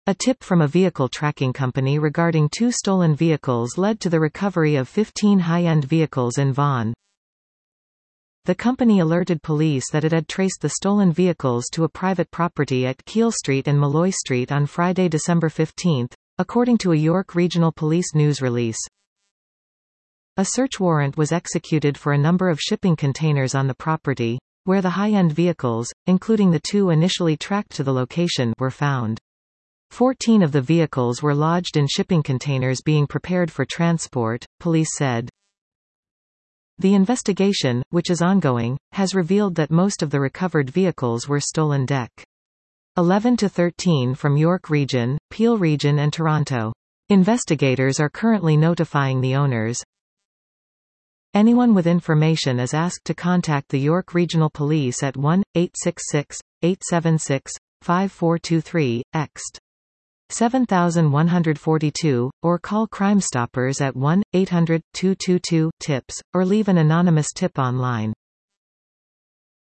A tip from a vehicle tracking company regarding 2 stolen vehicles led to the recovery of 15 high-end vehicles in Vaughan. The company alerted police that it had traced the stolen vehicles to a private property at Keele Street and Malloy Street on Friday, December 15, according to a York Regional Police news release. A search warrant was executed for a number of shipping containers on the property, where the high-end vehicles, including the 2 initially tracked to the location, were found. 14 of the vehicles were lodged in shipping containers being prepared for transport, police said. The investigation, which is ongoing, has revealed that most of the recovered vehicles were stolen. Dec. 11 to 13 from York Region, Peel Region and Toronto. Investigators are currently notifying the owners. Anyone with information is asked to contact the York Regional Police at 1-866-876-5423, ext. 7142, or call Crime Stoppers at 1-800-222-TIPS, or leave an anonymous tip online.